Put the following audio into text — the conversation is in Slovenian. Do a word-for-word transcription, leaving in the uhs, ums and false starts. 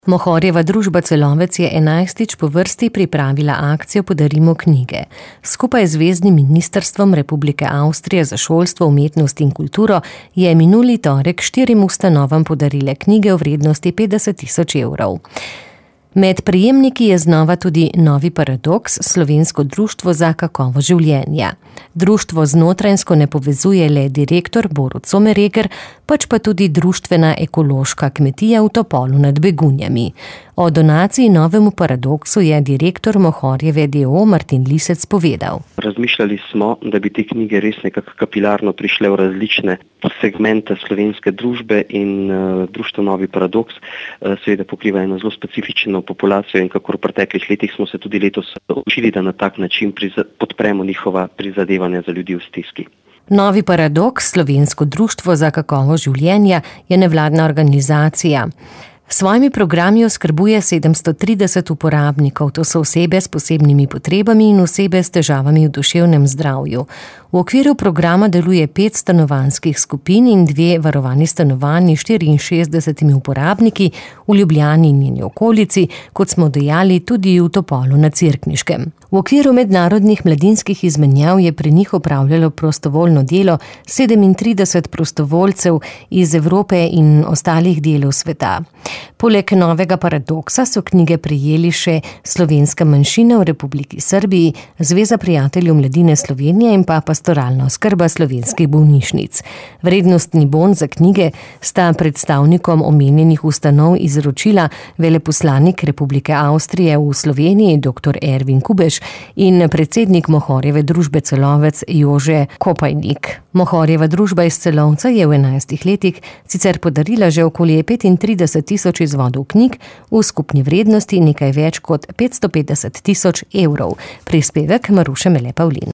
Mohorjeva družba Celovec je enajstič po vrsti pripravila akcijo Podarimo knjige. Skupaj z Zvezdnim ministrstvom Republike Avstrije za šolstvo, umetnost in kulturo je minuli torek štirim ustanovam podarile knjige v vrednosti petdeset tisoč evrov. Med prejemniki je znova tudi Novi paradoks, slovensko društvo za kakovost življenja. Društvo znotrajsko ne povezuje le direktor Borut Somereger, pač pa tudi društvena ekološka kmetija v Topolu nad Begunjami. O donaciji Novemu paradoksu je direktor Mohorjeve d. o. Martin Lisec povedal. Razmišljali smo, da bi te knjige res nekako kapilarno prišle v različne segmente slovenske družbe in uh, društvo Novi paradoks uh, seveda pokriva eno zelo specifično populacijo in kakor v preteklih letih smo se tudi letos učili, da na tak način priza- podpremo njihova prizadevanja za ljudi v stiski. Novi paradoks, slovensko društvo za kakovost življenja, je nevladna organizacija. S svojimi programi oskrbuje sedemsto trideset uporabnikov, to so osebe s posebnimi potrebami in osebe s težavami v duševnem zdravju. V okviru programa deluje pet stanovanjskih skupin in dve varovani stanovanji s štiriinšestdesetimi uporabniki v Ljubljani in njeni okolici, kot smo dejali tudi v Topolu na Cerkniškem. V okviru mednarodnih mladinskih izmenjav je pri njih opravljalo prostovoljno delo sedemintrideset prostovoljcev iz Evrope in ostalih delov sveta. Poleg Novega paradoksa so knjige prejeli še slovenska manjšina v Republiki Srbiji, Zveza prijateljev mladine Slovenije in pa pastoralna oskrba slovenskih bolnišnic. Vrednostni bon za knjige sta predstavnikom omenjenih ustanov izročila veleposlanik Republike Avstrije v Sloveniji dr. Ervin Kubeš in predsednik Mohorjeve družbe Celovec Jože Kopajnik. Mohorjeva družba iz Celovca je v enajstih letih sicer podarila že okoli petintrideset tisoč izvodov knjig v skupni vrednosti nekaj več kot petsto petdeset tisoč evrov. Prispevek Maruše Mele Pavlin.